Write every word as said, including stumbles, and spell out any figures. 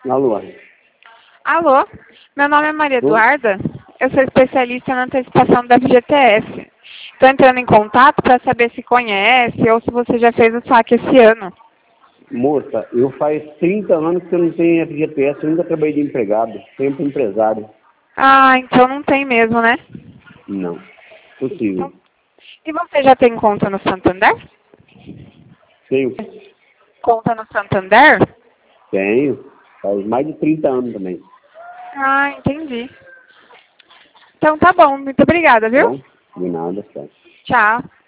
Alô? Alô, meu nome é Maria Oi? Eduarda, eu sou especialista na antecipação da F G T S. Estou entrando em contato para saber se conhece ou se você já fez o saque esse ano. Moça, eu faz trinta anos que eu não tenho F G T S, eu nunca trabalhei de empregado, sempre empresário. Ah, então não tem mesmo, né? Não, possível. Então, e você já tem conta no Santander? Tenho, Conta no Santander? tenho, faz mais de trinta anos também. Ah, entendi. Então tá bom, muito obrigada, Tá viu? bom? De nada, tá. Tchau.